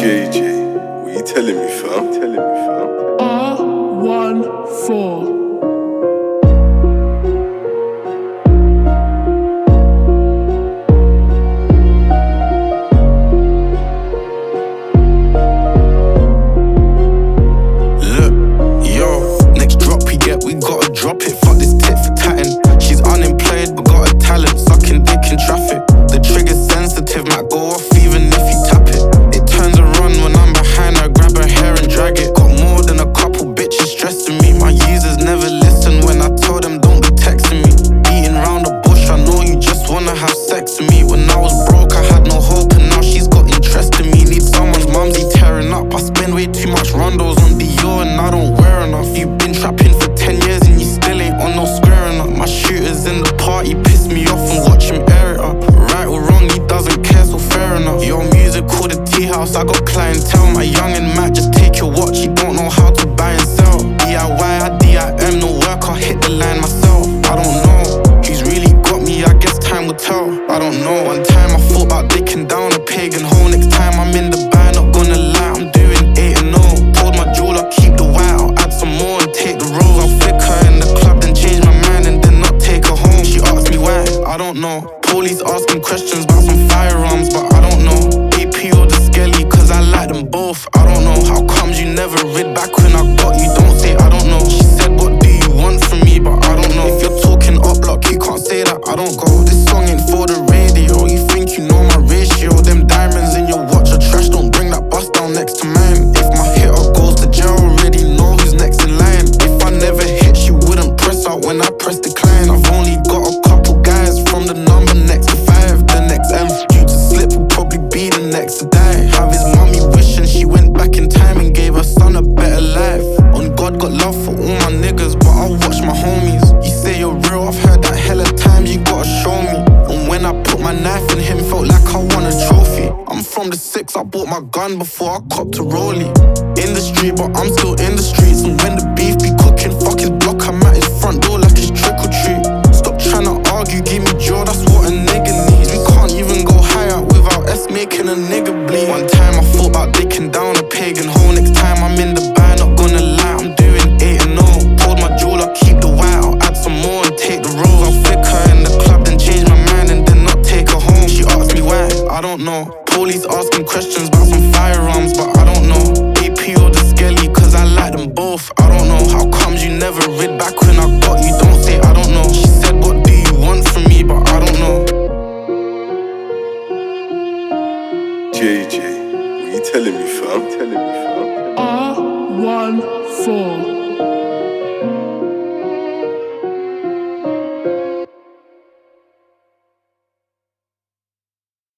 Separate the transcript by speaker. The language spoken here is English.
Speaker 1: JJ, what you telling me, fam?
Speaker 2: R14.
Speaker 3: We gotta drop it, fuck this tit for tatting. She's unemployed but got a talent, sucking dick in traffic. The trigger's sensitive, might go off even if you tap it. It turns a run when I'm behind her, grab her hair and drag it. Got more than a couple bitches stressing me. My users never listen when I tell them don't be texting me. Beating round the bush, I know you just wanna have sex with me. When I was broke I had no hope and now she's got interest in me. Need someone's mumsy tearing up. I spend way too much rondos on Dior and I don't wear enough. You've been trapping for 10 years and you still ain't on no squaring up. My shooters in the party piss me off and watch him air it up. Right or wrong, he doesn't care, so fair enough. Your music called the tea house, I got clientele. My youngin' might just take your watch, he don't know how to buy and sell. DIY, I DIM, no work, I'll hit the line myself. I don't know, he's really got me, I guess time will tell. I don't know, one time I thought about dicking down a pagan hole. Next time I'm in the band, not gonna lie, I'm doing 8 and 0. Told my jeweler, keep the white, I'll add some more and take the rose. I'll flick her in the club, then change my mind and then not take her home. She asked me why, I don't know. Police asking questions about some firearms, but I don't know. AP or the skelly, cause I like them both. I don't know, how comes you never rid back when I got you? Don't say I don't know. She said what do you want from me, but I don't know. If you're talking up block, you can't say that I don't go. This song ain't for the radio, you think you know my ratio. Them diamonds in your watch are trash, don't bring that bust down next to mine. If my hitter goes to jail, already know who's next in line. If I never hit, she wouldn't press out when I press decline. I've only got a couple guys from the number next to 5. The next M due to slip will probably be the next to die. Have his mommy wishing she went back in time and gave her son a better life. On God got love for all my niggas, but I'll watch my homies. You say you're real, I've heard that hella times, you gotta show me. And when I put my knife in him, felt like I won a trophy. I'm from the 6, I bought my gun before I copped a rollie. In the street, but I'm still in the streets. And when the beef be cooking, fuck his block, I'm at his front door like it's trick or treat. Stop trying to argue, give me jaw, that's what a nigga needs. We can't even go higher without us making a nigga bleed. One time I thought about dicking down a pagan hole. Next time I'm in the band, not gonna lie, I'm doing 8 and 0. Told my jeweler, keep the white, I'll add some more and take the rose. I'll flick her in the club, then change my mind and then not take her home. She asked me why, I don't know. Police asking questions about some firearms, but I don't know. AP or the skelly, cause I like them both. I don't know, how comes you never rid back when I got you? Don't say I don't know. She said what do you want from me, but I don't know.
Speaker 1: JJ, what you telling me, fam?
Speaker 2: R14.